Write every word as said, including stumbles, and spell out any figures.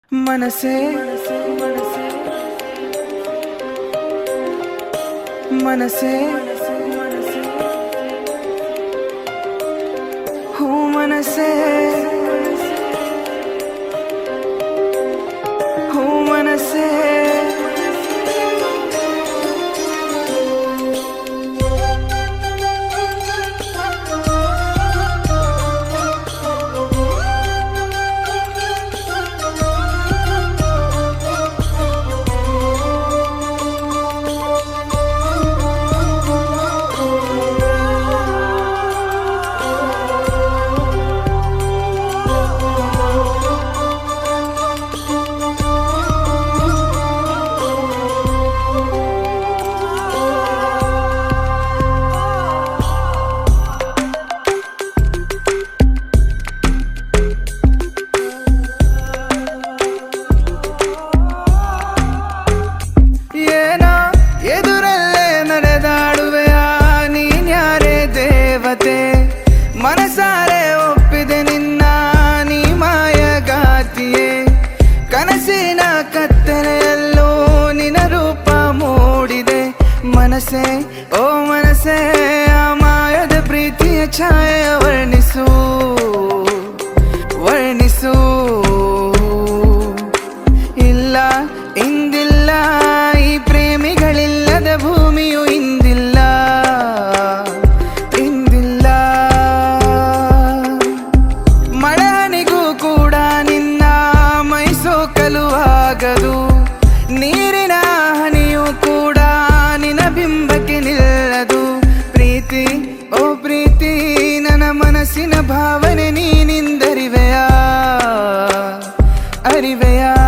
ಮನಸೇ ಮನಸೇ ಹೂ ಮನಸೇ ಹೂ ಮನಸೇ ಮನಸಾರೆ ಒಪ್ಪಿದೆ ನಿನ್ನ ನೀ ಮಾಯಗಾತಿಯೇ ಕನಸಿನ ಕತ್ತಲೆಯಲ್ಲೂ ನಿನ್ನ ರೂಪ ಮೂಡಿದೆ ಮನಸೇ ಓ ಮನಸೇ ಆ ಮಾಯದ ಪ್ರೀತಿಯ ಛಾಯೆ ವರ್ಣಿಸು ವರ್ಣಿಸು ಇಲ್ಲ ಇಂದಿಲ್ಲ ಈ ಪ್ರೇಮಿಗಳಿಲ್ಲದ ಭೂಮಿಯು ಇಂದಿಲ್ಲ ನೀರಿನ ಹನಿಯೂ ಕೂಡ ನಿನ್ನ ಬಿಂಬಕ್ಕೆ ನಿಲ್ಲದು ಪ್ರೀತಿ ಓ ಪ್ರೀತಿ ನನ್ನ ಮನಸ್ಸಿನ ಭಾವನೆ ನೀನಿಂದರಿವೆಯಾ ಅರಿವೆಯಾ